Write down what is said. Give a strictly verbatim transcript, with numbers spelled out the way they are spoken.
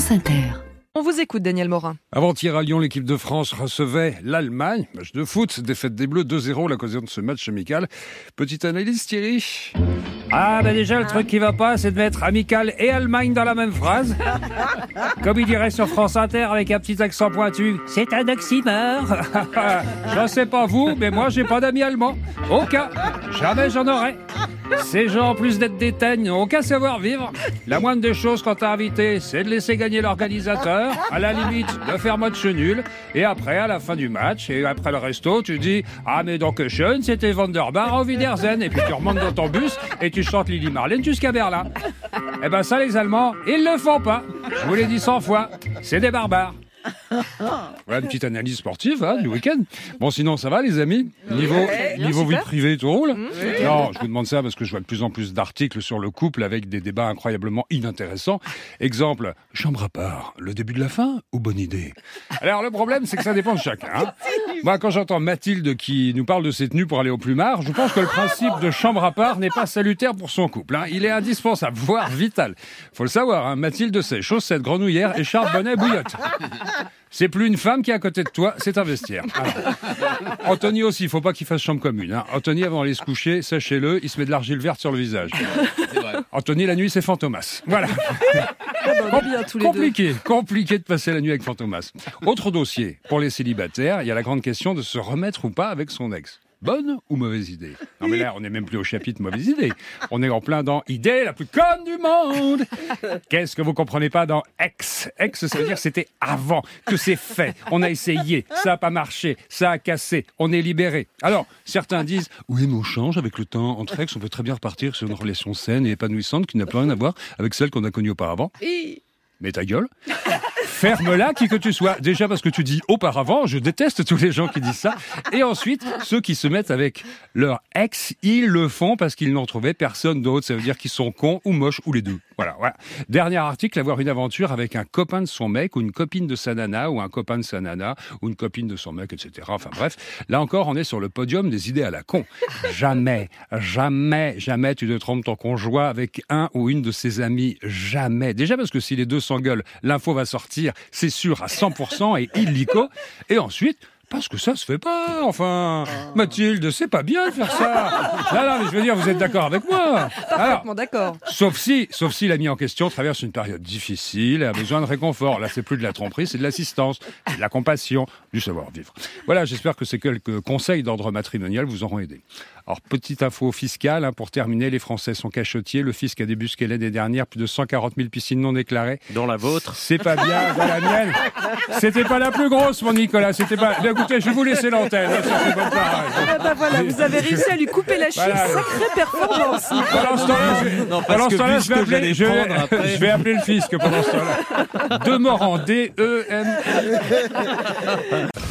France Inter. On vous écoute, Daniel Morin. Avant-hier à Lyon, l'équipe de France recevait l'Allemagne. Match de foot, défaite des Bleus deux zéro à l'occasion de ce match amical. Petite analyse, Thierry? Ah, ben déjà, le truc qui va pas, c'est de mettre amical et Allemagne dans la même phrase. Comme il dirait sur France Inter avec un petit accent pointu, c'est un oxymore. Je sais pas vous, mais moi, j'ai pas d'amis allemands. Aucun. Jamais j'en aurais. Ces gens, en plus d'être des teignes, n'ont aucun savoir-vivre. La moindre des choses quand t'as invité, c'est de laisser gagner l'organisateur, à la limite de faire match nul, et après, à la fin du match, et après le resto, tu dis « Ah, mais donc schön, c'était Wunderbar au Wiedersehen », et puis tu remontes dans ton bus, et tu chantes Lili Marlène jusqu'à Berlin. Eh ben ça, les Allemands, ils le font pas. Je vous l'ai dit cent fois, c'est des barbares. Voilà une petite analyse sportive hein, du week-end. Bon, sinon, ça va, les amis? Niveau, Ouais, niveau super. vie privée, tout roule? Mmh. Non, je vous demande ça parce que je vois de plus en plus d'articles sur le couple avec des débats incroyablement inintéressants. Exemple, chambre à part, le début de la fin ou bonne idée? Alors, le problème, c'est que ça dépend de chacun. Hein. Moi, quand j'entends Mathilde qui nous parle de ses tenues pour aller au plumard, je pense que le principe de chambre à part n'est pas salutaire pour son couple. Hein. Il est indispensable, voire vital. Faut le savoir, hein. Mathilde sait, chaussettes, grenouillères, écharpe, bonnet, bouillotte. C'est plus une femme qui est à côté de toi, c'est un vestiaire. Alors, Anthony aussi, il faut pas qu'il fasse chambre commune. Hein. Anthony, avant d'aller se coucher, sachez-le, il se met de l'argile verte sur le visage. Anthony, la nuit, c'est Fantomas. Voilà. On est bien tous les deux. Compliqué, compliqué de passer la nuit avec Fantomas. Autre dossier, pour les célibataires, il y a la grande question de se remettre ou pas avec son ex. Bonne ou mauvaise idée? Non mais là, on n'est même plus au chapitre mauvaise idée. On est en plein dans idée la plus conne du monde. Qu'est-ce que vous comprenez pas dans ex? Ex, ça veut dire c'était avant, que c'est fait. On a essayé, ça a pas marché, ça a cassé, on est libéré. Alors, certains disent, oui mais on change avec le temps. Entre ex, on peut très bien repartir sur une relation saine et épanouissante qui n'a plus rien à voir avec celle qu'on a connue auparavant. Mais ta gueule. Ferme-la, qui que tu sois. Déjà parce que tu dis auparavant, je déteste tous les gens qui disent ça. Et ensuite, ceux qui se mettent avec leur ex, ils le font parce qu'ils n'ont trouvé personne d'autre. Ça veut dire qu'ils sont cons ou moches ou les deux. Voilà, voilà. Dernier article, avoir une aventure avec un copain de son mec ou une copine de sa nana ou un copain de sa nana ou une copine de son mec, et cetera. Enfin bref, là encore, on est sur le podium des idées à la con. Jamais, jamais, jamais tu ne trompes ton conjoint avec un ou une de ses amis. Jamais. Déjà parce que si les deux s'engueulent, l'info va sortir, c'est sûr, à cent pour cent et illico. Et ensuite, parce que ça se fait pas, enfin. Mathilde, c'est pas bien de faire ça. Non, non, mais je veux dire, vous êtes d'accord avec moi? Alors, Parfaitement d'accord. sauf si, sauf si l'ami en question traverse une période difficile et a besoin de réconfort. Là, c'est plus de la tromperie, c'est de l'assistance, c'est de la compassion, du savoir-vivre. Voilà, j'espère que ces quelques conseils d'ordre matrimonial vous auront aidé. Alors, petite info fiscale, hein, pour terminer, les Français sont cachotiers. Le fisc a débusqué l'année dernière plus de cent quarante mille piscines non déclarées. Dans la vôtre. C'est pas bien, dans la mienne. C'était pas la plus grosse, mon Nicolas. C'était pas. Écoutez, je vais vous laisser l'antenne. Hein, ça, c'est pas pareil. Ah bah voilà, vous avez réussi à lui couper la chic. Voilà. Sacrée performance. Pendant ce temps-là, je, Non, parce pendant que ce temps-là, je vais puisque appeler, j'allais je, prendre après. je vais appeler le fisc pendant ce temps-là. Demorand, D E M.